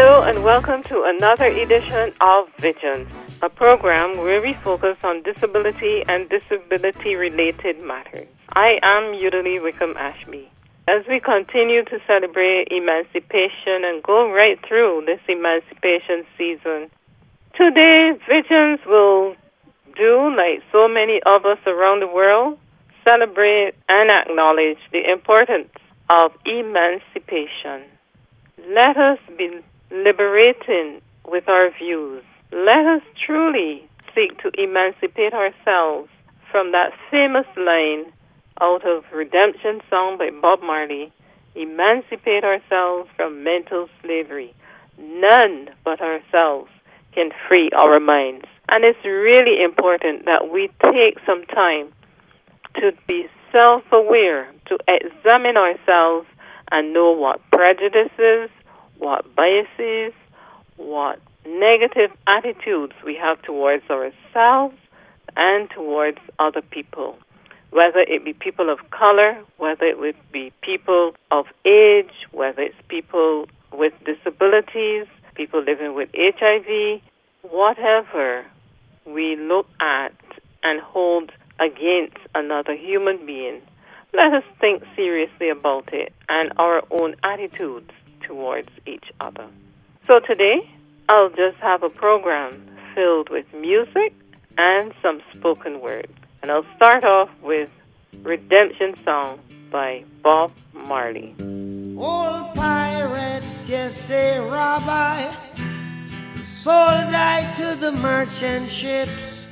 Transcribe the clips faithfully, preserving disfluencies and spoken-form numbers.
Hello and welcome to another edition of Visions, a program where we focus on disability and disability-related matters. I am Udally Wickham Ashby. As we continue to celebrate emancipation and go right through this emancipation season, today Visions will do, like so many of us around the world, celebrate and acknowledge the importance of emancipation. Let us be liberating with our views. Let us truly seek to emancipate ourselves from that famous line out of Redemption song by Bob Marley, emancipate ourselves from mental slavery. None but ourselves can free our minds. And it's really important that we take some time to be self-aware, to examine ourselves and know what prejudices, what biases, what negative attitudes we have towards ourselves and towards other people, whether it be people of color, whether it would be people of age, whether it's people with disabilities, people living with H I V, whatever we look at and hold against another human being, let us think seriously about it and our own attitudes towards each other. So today, I'll just have a program filled with music and some spoken word. And I'll start off with Redemption Song by Bob Marley. Old pirates, yes, they rob I, sold I to the merchant ships.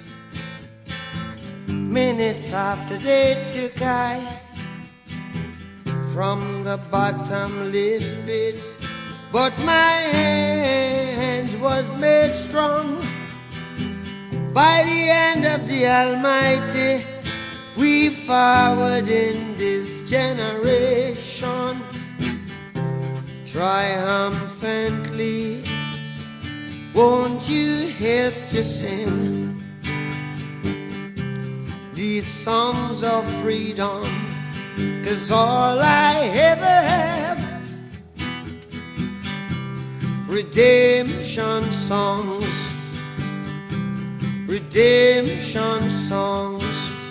Minutes after they took I from the bottomless pit, but my hand was made strong by the hand of the Almighty. We forward in this generation triumphantly. Won't you help to sing these songs of freedom? 'Cause all I ever have, redemption songs, redemption songs.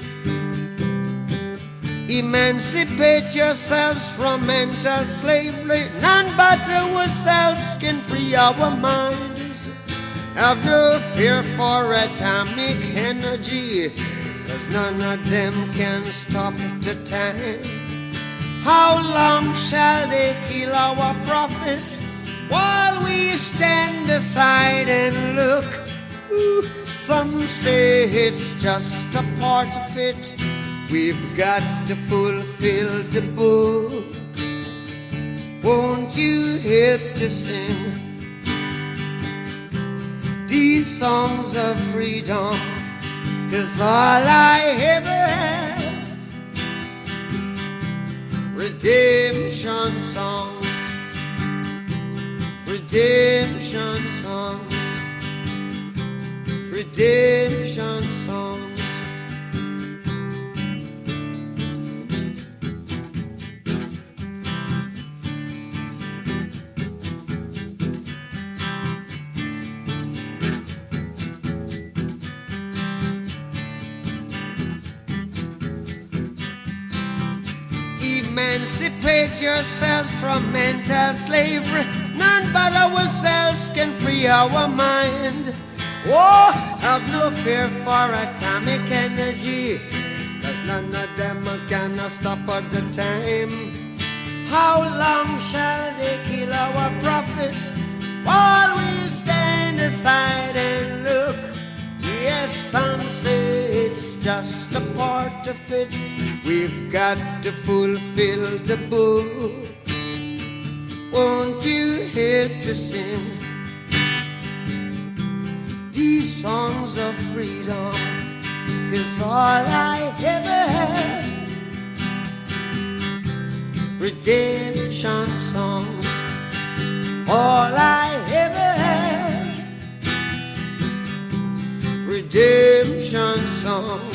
Emancipate yourselves from mental slavery. None but ourselves can free our minds. Have no fear for atomic energy, 'cause none of them can stop the time. How long shall they kill our prophets while we stand aside and look? Ooh, some say it's just a part of it. We've got to fulfill the book. Won't you help to sing these songs of freedom? 'Cause all I ever have, redemption songs, redemption songs, redemption songs. Emancipate yourselves from mental slavery. None but ourselves can free our mind. Oh, have no fear for atomic energy, 'cause none of them can stop at the time. How long shall they kill our prophets while we stand aside and look? Yes, some say it's just a part of it. We've got to fulfill the book. Won't you help to sing these songs of freedom? 'Cause all I ever have, redemption songs. All I ever have, redemption songs.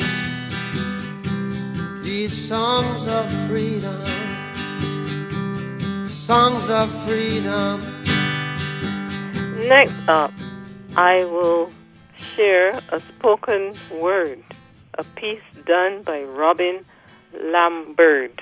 These songs of freedom, songs of freedom. Next up, I will share a spoken word, a piece done by Robin Lambert.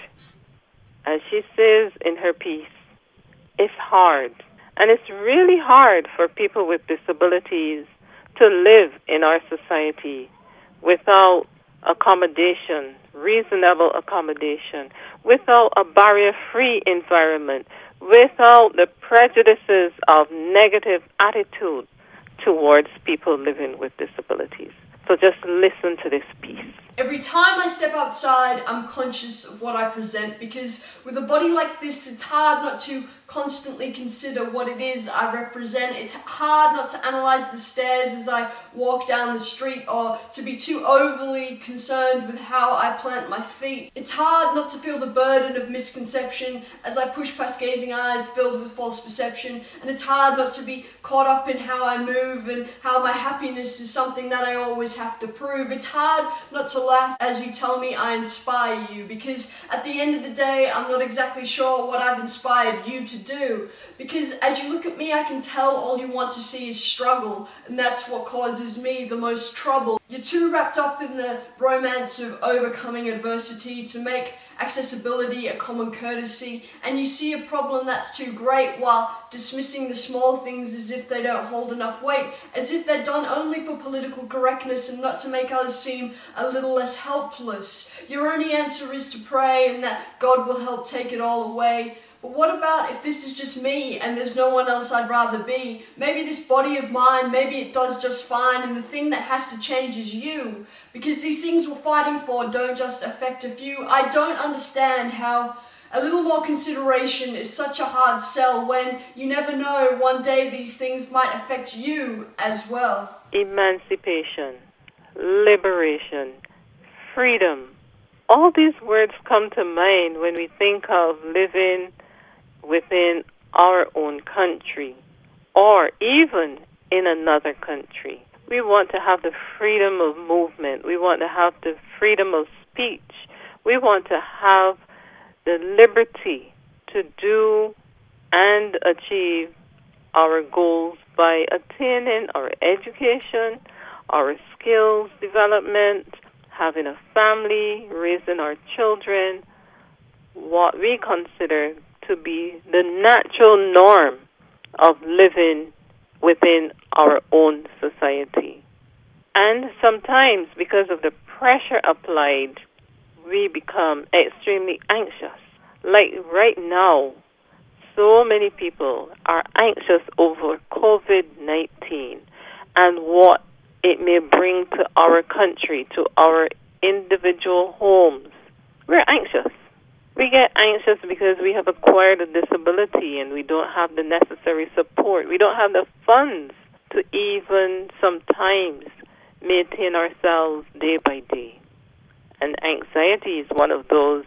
As she says in her piece, it's hard, and it's really hard for people with disabilities to live in our society without accommodation, reasonable accommodation, without a barrier-free environment, without the prejudices of negative attitude towards people living with disabilities. So just listen to this piece. Every time I step outside, I'm conscious of what I present, because with a body like this, it's hard not to constantly consider what it is I represent. It's hard not to analyze the stairs as I walk down the street, or to be too overly concerned with how I plant my feet. It's hard not to feel the burden of misconception as I push past gazing eyes filled with false perception, and it's hard not to be caught up in how I move and how my happiness is something that I always have to prove. It's hard not to laugh as you tell me I inspire you, because at the end of the day, I'm not exactly sure what I've inspired you to do, because as you look at me, I can tell all you want to see is struggle, and that's what causes me the most trouble. You're too wrapped up in the romance of overcoming adversity to make accessibility a common courtesy, and you see a problem that's too great while dismissing the small things as if they don't hold enough weight, as if they're done only for political correctness and not to make others seem a little less helpless. Your only answer is to pray and that God will help take it all away. But what about if this is just me and there's no one else I'd rather be? Maybe this body of mine, maybe it does just fine, and the thing that has to change is you. Because these things we're fighting for don't just affect a few. I don't understand how a little more consideration is such a hard sell when you never know, one day these things might affect you as well. Emancipation, liberation, freedom. All these words come to mind when we think of living within our own country or even in another country. We want to have the freedom of movement. We want to have the freedom of speech. We want to have the liberty to do and achieve our goals by attaining our education, our skills development, having a family, raising our children, what we consider to be the natural norm of living within our own society. And sometimes, because of the pressure applied, we become extremely anxious. Like right now, so many people are anxious over covid nineteen and what it may bring to our country, to our individual homes. We're anxious. We get anxious because we have acquired a disability and we don't have the necessary support. We don't have the funds to even sometimes maintain ourselves day by day. And anxiety is one of those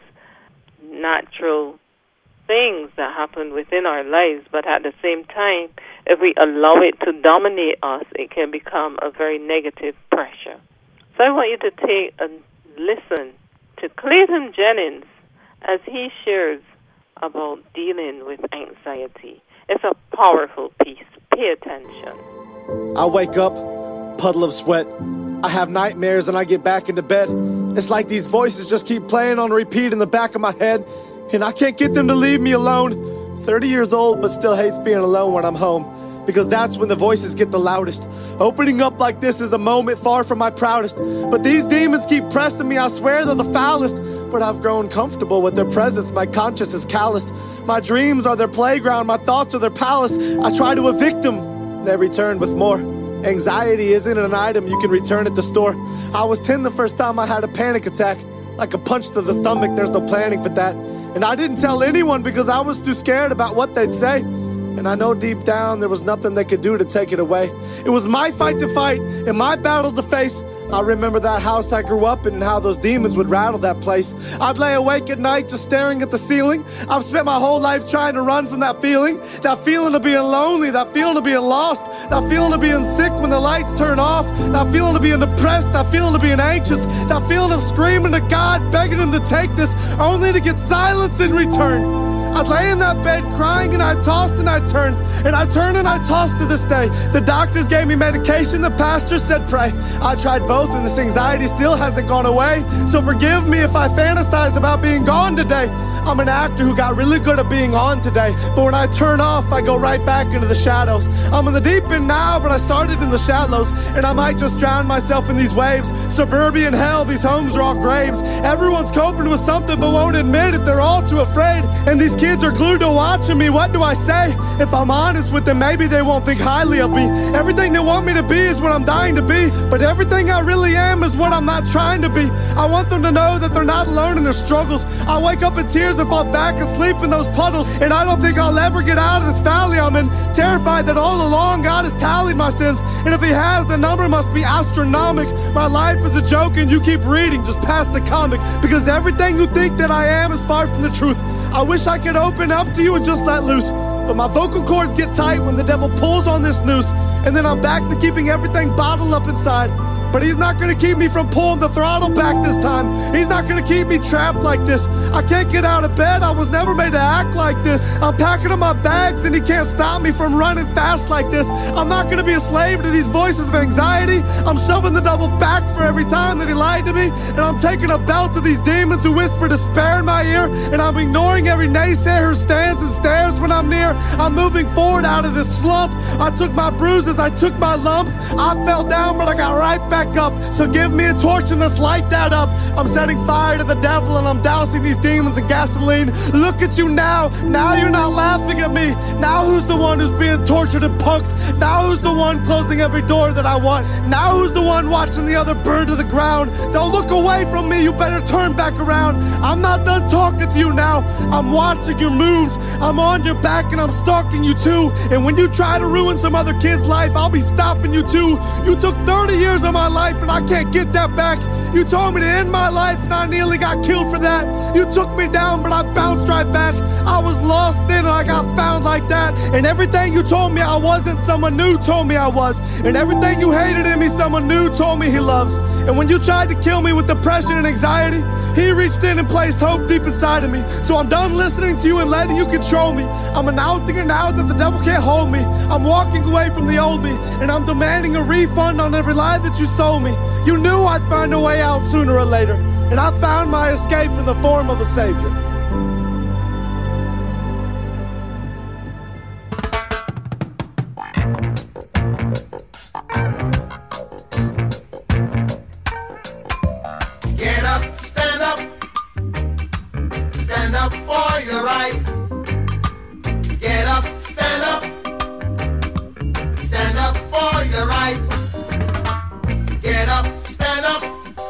natural things that happen within our lives, but at the same time, if we allow it to dominate us, it can become a very negative pressure. So I want you to take a listen to Clayton Jennings as he shares about dealing with anxiety. It's a powerful piece. Pay attention. I wake up, puddle of sweat. I have nightmares and I get back into bed. It's like these voices just keep playing on repeat in the back of my head, and I can't get them to leave me alone. thirty years old, but still hates being alone when I'm home, because that's when the voices get the loudest. Opening up like this is a moment far from my proudest, but these demons keep pressing me. I swear they're the foulest, but I've grown comfortable with their presence. My conscience is calloused. My dreams are their playground. My thoughts are their palace. I try to evict them. They return with more. Anxiety isn't an item you can return at the store. I was ten the first time I had a panic attack. Like a punch to the stomach, there's no planning for that. And I didn't tell anyone because I was too scared about what they'd say. And I know deep down there was nothing they could do to take it away. It was my fight to fight and my battle to face. I remember that house I grew up in and how those demons would rattle that place. I'd lay awake at night just staring at the ceiling. I've spent my whole life trying to run from that feeling. That feeling of being lonely, that feeling of being lost, that feeling of being sick when the lights turn off, that feeling of being depressed, that feeling of being anxious, that feeling of screaming to God, begging him to take this, only to get silence in return. I'd lay in that bed crying and I'd toss and I'd turn, and I'd turn and I'd toss to this day. The doctors gave me medication, the pastor said pray. I tried both and this anxiety still hasn't gone away. So forgive me if I fantasize about being gone today. I'm an actor who got really good at being on today, but when I turn off, I go right back into the shadows. I'm in the deep end now, but I started in the shallows, and I might just drown myself in these waves. Suburban hell, these homes are all graves. Everyone's coping with something but won't admit it, they're all too afraid. And these kids are glued to watching me, what do I say? If I'm honest with them, maybe they won't think highly of me. Everything they want me to be is what I'm dying to be, but everything I really am is what I'm not trying to be. I want them to know that they're not alone in their struggles. I wake up in tears and fall back asleep in those puddles, and I don't think I'll ever get out of this valley I'm in. Terrified that all along God has tallied my sins, and if he has, the number must be astronomical. My life is a joke and you keep reading just past the comic, because everything you think that I am is far from the truth. I wish I could open up to you and just let loose, but my vocal cords get tight when the devil pulls on this noose, and then I'm back to keeping everything bottled up inside. But he's not gonna keep me from pulling the throttle back this time. He's not gonna keep me trapped like this. I can't get out of bed, I was never made to act like this. I'm packing up my bags and he can't stop me from running fast like this. I'm not gonna be a slave to these voices of anxiety. I'm shoving the devil back for every time that he lied to me, and I'm taking a belt to these demons who whisper despair in my ear, and I'm ignoring every naysayer who stands and stares when I'm near. I'm moving forward out of this slump. I took my bruises, I took my lumps. I fell down, but I got right back up. So give me a torch and let's light that up. I'm setting fire to the devil and I'm dousing these demons in gasoline. Look at you now. Now you're not laughing at me. Now who's the one who's being tortured and punked? Now who's the one closing every door that I want? Now who's the one watching the other burn to the ground? Don't look away from me. You better turn back around. I'm not done talking to you now. I'm watching your moves. I'm on your back and I'm stalking you too. And when you try to ruin some other kid's life, I'll be stopping you too. You took thirty years of my life and I can't get that back. You told me to end my life and I nearly got killed for that. You took me down but I bounced right back. I was lost then and I got found like that. And everything you told me I wasn't, someone new told me I was. And everything you hated in me, someone new told me he loves. And when you tried to kill me with depression and anxiety, he reached in and placed hope deep inside of me. So I'm done listening to you and letting you control me. I'm announcing it now that the devil can't hold me. I'm walking away from the old me, and I'm demanding a refund on every lie that you sold me. You knew I'd find a way out sooner or later, and I found my escape in the form of a savior. Get up, stand up, stand up for your right. Get up, stand up, stand up for your right. Get up, stand up,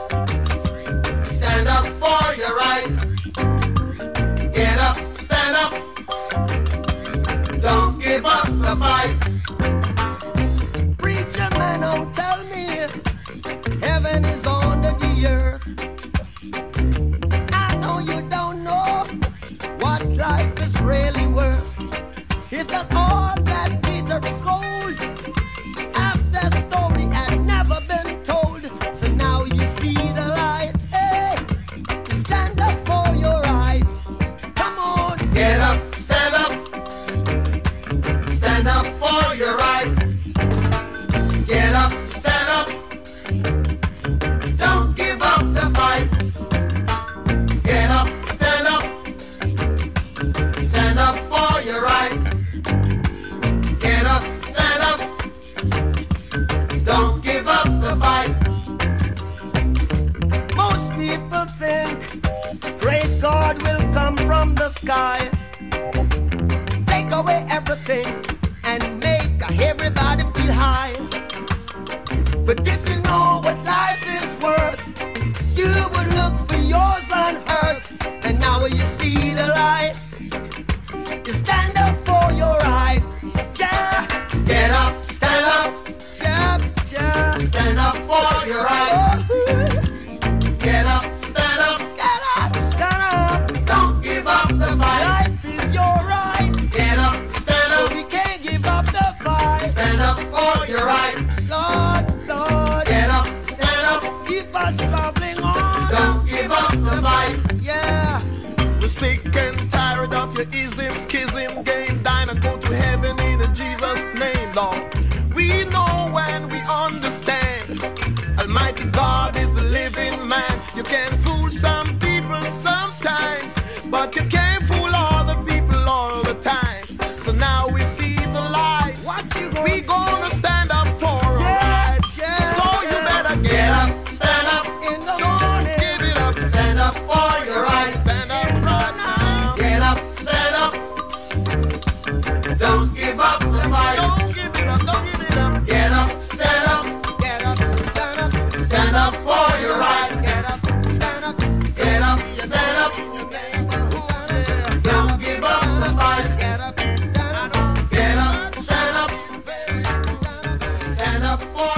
stand up for your right. Get up, stand up, don't give up the fight. Preacher man, don't tell me heaven is under the earth. I know you don't know what life is really worth. It's not all that glitter is gold. After story had never been told, so now you see the light. Hey, stand up for your right. Come on, get up, stand up, stand up for your right. Get up, stand up, don't give up the fight. Get up, stand up, stand up for your right. Get up, stand up, don't give up the fight. Most people think great God will come from the sky, take away everything and make everybody feel high. But if you know what life is worth, you would look for yours on earth. And now you see the light, you stand up for your rights. Yeah. Get up, stand up, yeah, yeah. Stand up for your rights. Get up, stand up, get up, stand up. Don't give up the fight. Life is your right. Get up, stand up. We can't give up the fight. Stand up for your right. Lord, Lord. Get up, stand up. Keep us traveling on. Don't give up the fight. Yeah. We're sick and tired of your ism, schism, game, dine and go to heaven in Jesus' name, Lord. We know and we understand Almighty God is a living man. You can fool some people sometimes, but you can't fool all the people all the time. So now we see the light. What you gonna we gonna stand up for our yeah, rights. Yeah. So you better get, get up, stand up in the morning. Give it up, stand up for your rights. Stand up right now. Get up, stand up. Don't give up the fight. Don't give it up, don't give it up. Get up, stand up. Get up, stand up. Stand up for your right. Get up, stand up. Get up, stand up. Don't give up the fight. Get up, stand up. Get up, stand up. Stand up for